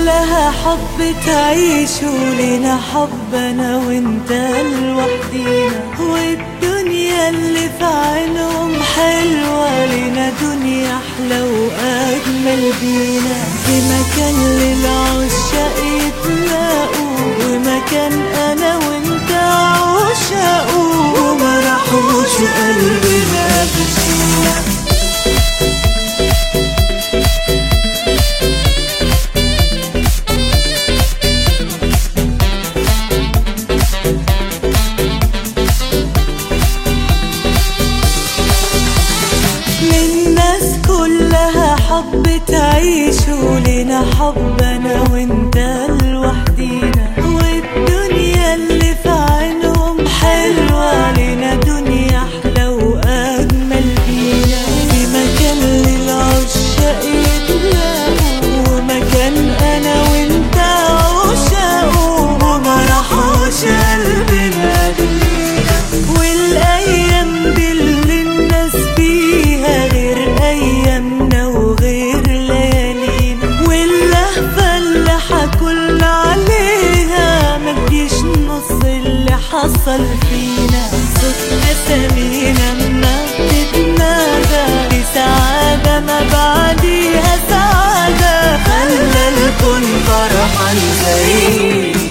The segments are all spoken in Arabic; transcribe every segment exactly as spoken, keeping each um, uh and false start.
كلها حب تعيش ولنا حب انا وانت لوحدينا، والدنيا اللي في عينهم حلوة لنا دنيا احلى واجمل بينا. في مكان للعشاق يتلاقوا، ومكان انا وانت عشاقوا، وما راحوش قلبنا بشينا. حب تعيش ولنا حب انا وانت لوحدينا، والدنيا اللي في عينهم حلوة لنا دنيا احلى واجمل بينا. في مكان للعشاق يتلاقوا، ومكان انا وانت عشاقوا، وما راحوش قلبنا بينا. والايام دي اللي الناس فيها غير ايامنا وغير ليالينا، واللهفة اللي حكل عليها مجيش نص اللي حصل فينا. صوت أسامينا ما بتتنادى، دي سعادة ما بعديها سعادة، خلى الكون فرحان زينا.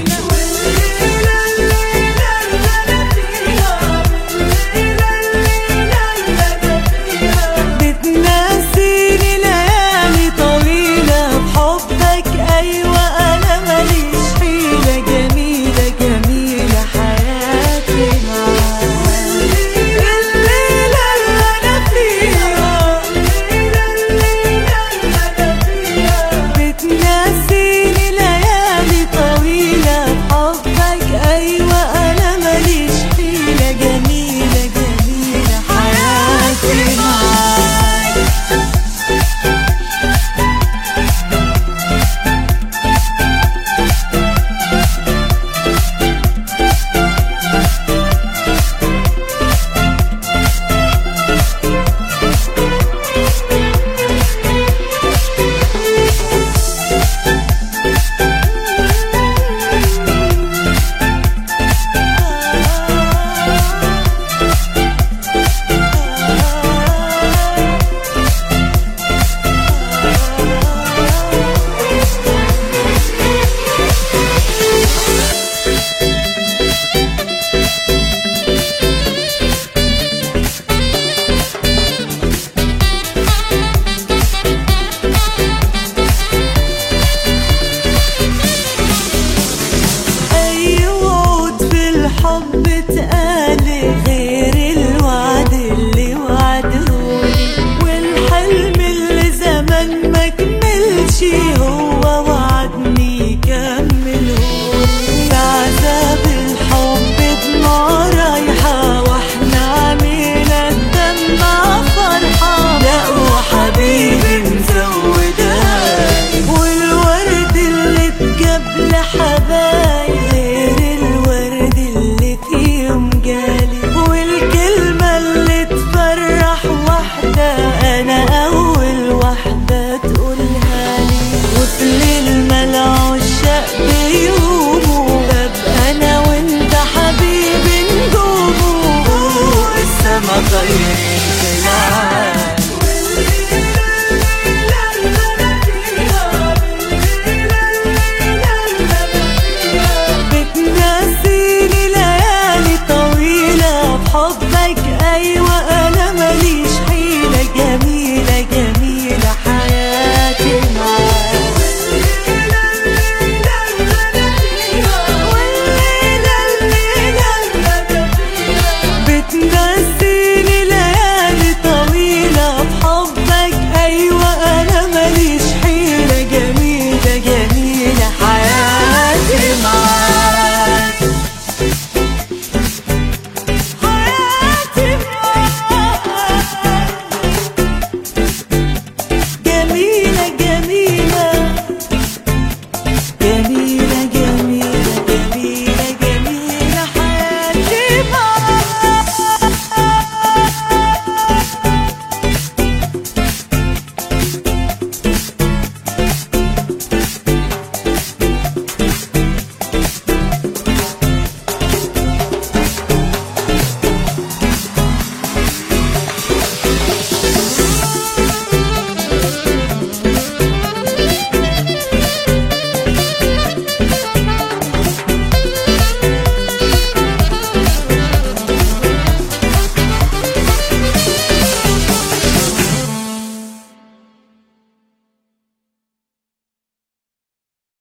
حب اتقالي غير الوعد اللي وعدهولي، والحلم اللي زمان ما كملش هو وعدني يكملهولي. بعذاب الحب دموع رايحة، واحنا عمينا الدمع فرحة، لا وحبيبي مزوداني، والورد اللي اتجاب لحبايب غير الورد اللي فيهم جالي، والكلمة اللي تفرح واحدة أنا